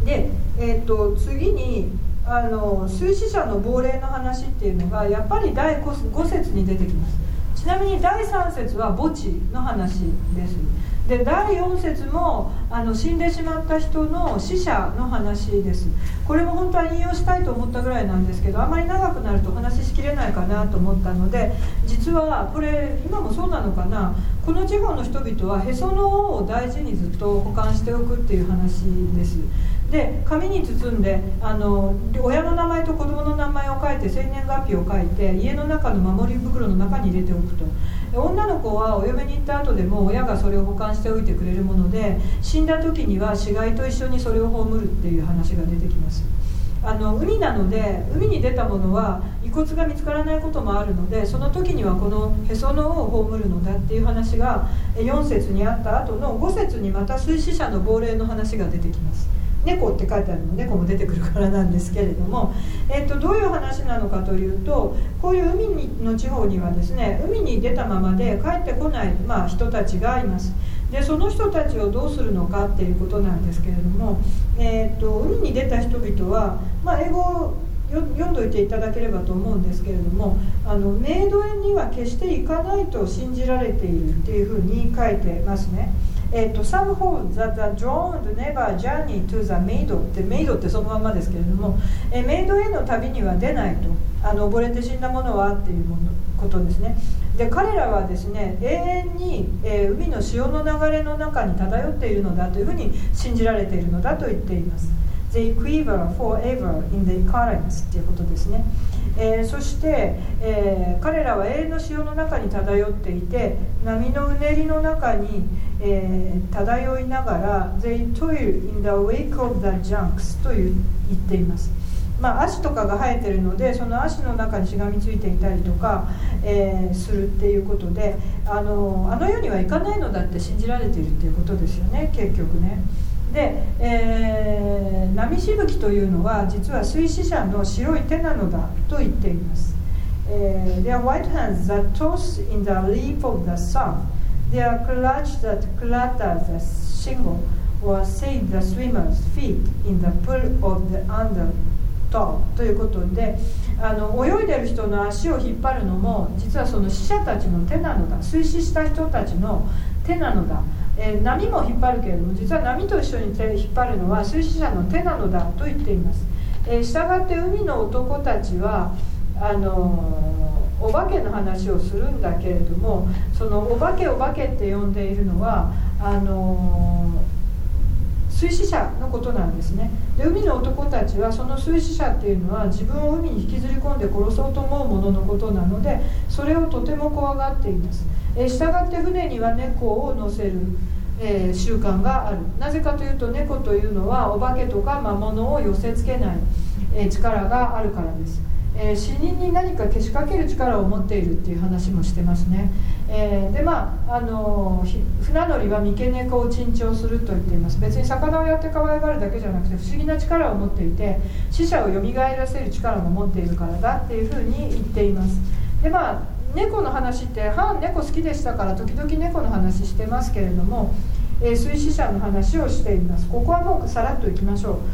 で、次に水死者の亡霊の話っていうのがやっぱり第5節に出てきます。ちなみに第3節は墓地の話です。で第4節も死んでしまった人の死者の話です。これも本当は引用したいと思ったぐらいなんですけど、あまり長くなるとお話ししきれないかなと思ったので、実はこれ今もそうなのかな、この地方の人々はへその緒を大事にずっと保管しておくっていう話です。で紙に包んで親の名前と子供の名前を書いて生年月日を書いて家の中の守り袋の中に入れておくと。女の子はお嫁に行った後でも親がそれを保管しておいてくれるもので、死んだ時には死骸と一緒にそれを葬るっていう話が出てきます。海なので海に出たものは遺骨が見つからないこともあるので、その時にはこのへその緒を葬るのだっていう話が4節にあった後の5節にまた水死者の亡霊の話が出てきます。猫って書いてあるので猫も出てくるからなんですけれども、どういう話なのかというと、こういう海の地方にはですね、海に出たままで帰ってこない、人たちがいます。でその人たちをどうするのかっていうことなんですけれども、海に出た人々は、英語を読んどいていただければと思うんですけれども、メイド園には決して行かないと信じられているっていうふうに書いてますね。Some hold that the drowned never journey to the maid ってメイドってそのままですけれども、メイドへの旅には出ないと、溺れて死んだものはっていうことですね。で彼らはですね、永遠に、海の潮の流れの中に漂っているのだというふうに信じられているのだと言っています。They quiver forever in the currents っていうことですね。そして、彼らは永遠の潮の中に漂っていて、波のうねりの中に、漂いながら They toil in the wake of the junks と言っています。足とかが生えているので、その足の中にしがみついていたりとか、するっていうことで、あの世には行かないのだって信じられているっていうことですよね、結局ね。で、波しぶきというのは実は水死者の白い手なのだと言っています。They are white hands that toss in the leaf of the sun. They are clutch that clatter the shingle or save the swimmer's feet in the pool of the undertow ということで、泳いでる人の足を引っ張るのも実はその死者たちの手なのだ、水死した人たちの手なのだ。波も引っ張るけれども、実は波と一緒に引っ張るのは水死者の手なのだと言っています。したがって海の男たちはお化けの話をするんだけれども、そのお化けって呼んでいるのは水死者のことなんですね。で海の男たちはその水死者っていうのは自分を海に引きずり込んで殺そうと思うもののことなので、それをとても怖がっています。したがって船には猫を乗せる、習慣がある。なぜかというと、猫というのはお化けとか魔物を寄せつけない、力があるからです。死人に何かけしかける力を持っているっていう話もしてますね。で船乗りは三毛猫を珍重すると言っています。別に魚をやって可愛がるだけじゃなくて、不思議な力を持っていて、死者を蘇らせる力も持っているからだっていうふうに言っています。で猫の話って猫好きでしたから時々猫の話してますけれども、水死者の話をしています。ここはもうさらっといきましょう。